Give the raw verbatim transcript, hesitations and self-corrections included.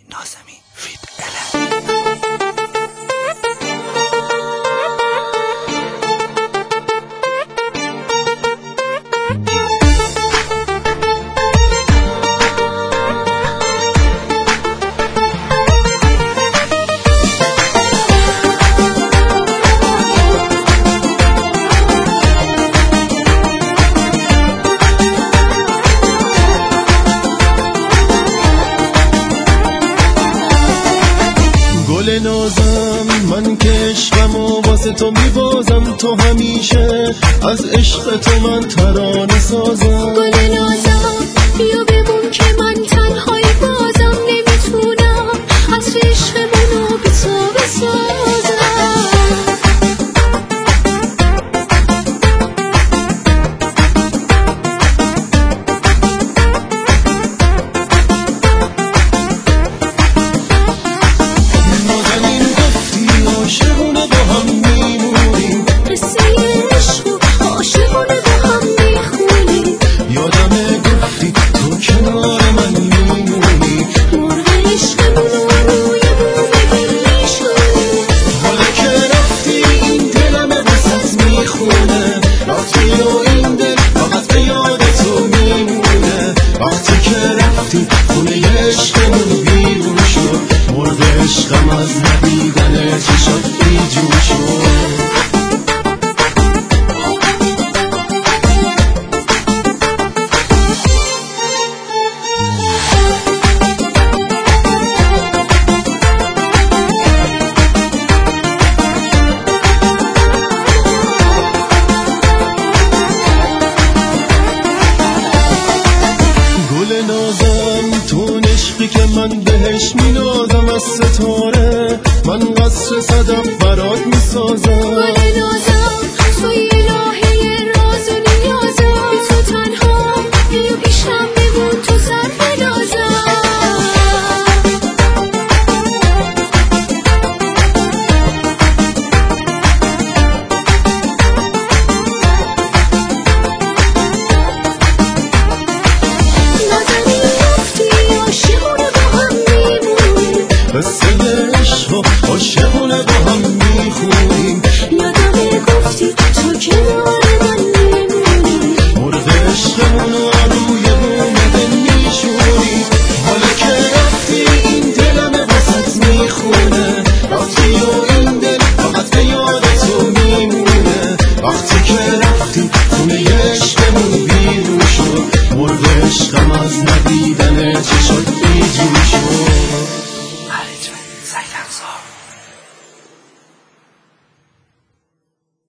نازمی فیت الن. گل نازم من که عشقمو واسه تو میبازم، تو همیشه از عشق تو من ترانه سازم. گل نازم بیا بمون که من تنهایی بازم، نمیتونم از عشقمونو بی تو بسازم. عاشقونه با هم میمونیم، قصه عشق و عاشقونه با هم میخونیم. یادمه گفتی تو کنار من میمونی، مرغ عشقمونو روی بوم میشونیم. حالا که رفتی این دلمه واسط میخونه، رفتی و این دل فقط به یاد تو میمونه. وقتی که رفتی خونه عشقمون بیرون شد، مرغ عشقم از ندیدن چشات بیجون شد. گل نازم تو عشقی که من بهش مینازم، از ستاره من قصر صدف برات میسازم.